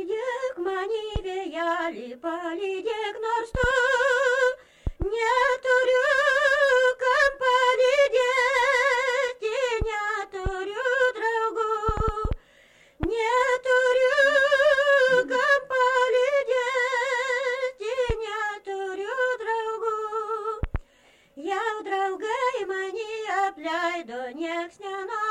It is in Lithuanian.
Palydėk mane vėjelį, palydėk nors tu. Neturiu kam palydėti, neturiu draugų. Neturiu kam palydėti, neturiu draugų. Jau draugai mane apleido, nieks nenori.